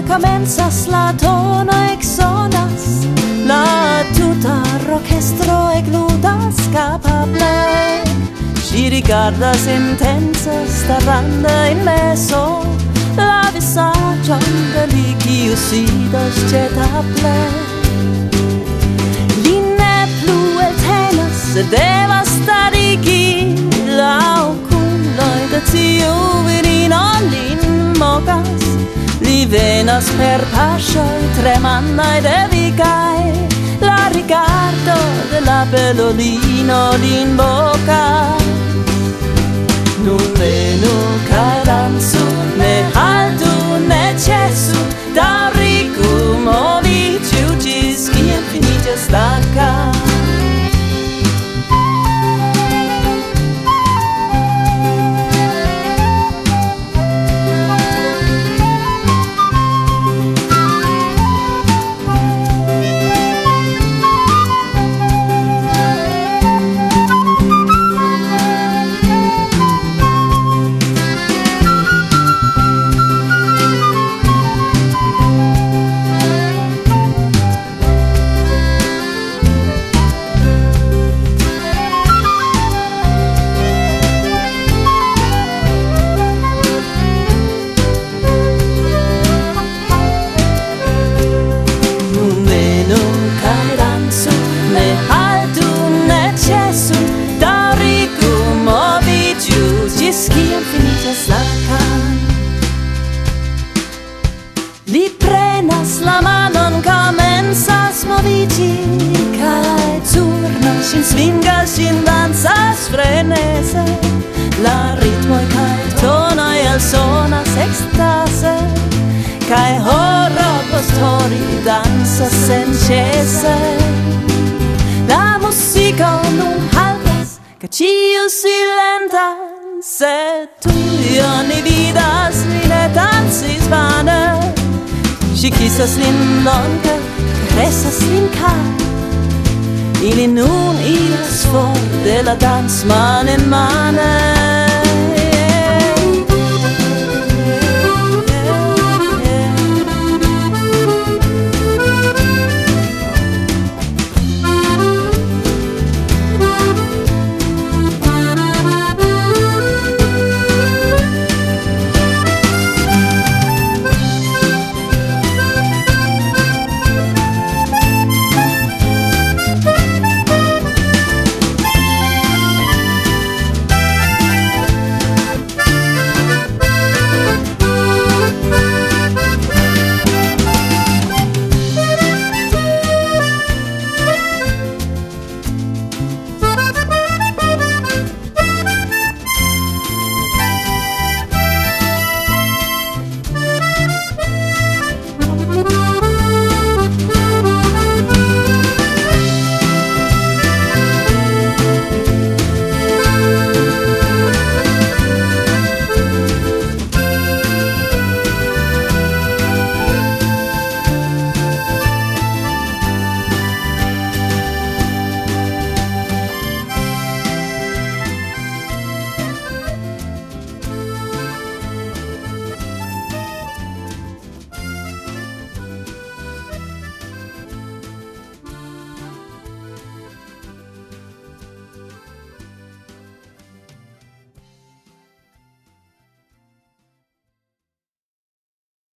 comenzas la tono exonas, la tuta orchestro egludas capable. Si rigardas intensa, staranda in meso, la visaggio de li qui usidas cetable. Linne plu el tenas, devastarigi, la oculoi de tiu virino lin mogas. Li venas per pascioi tremannai de vigai, la rigardo de la bellolino l'invoca. Nun venu cae danzu, ne haltu, ne cesu, daŭrigu moviĝu ĝis kiam finiĝas la kan'. Li prenas la manon, comenzas movigi, cae turno sin svingas, sin danzas frenese. La ritmoi cae tonoi elsonas extase, cae horo post hori dansas sencese. La musico nun haltas, ca ciu silentas, sed tui oni vidas, li ne dansis vane. Si kisas lin longe, caresas lin car. Ili nun iras for de la dans man in mane.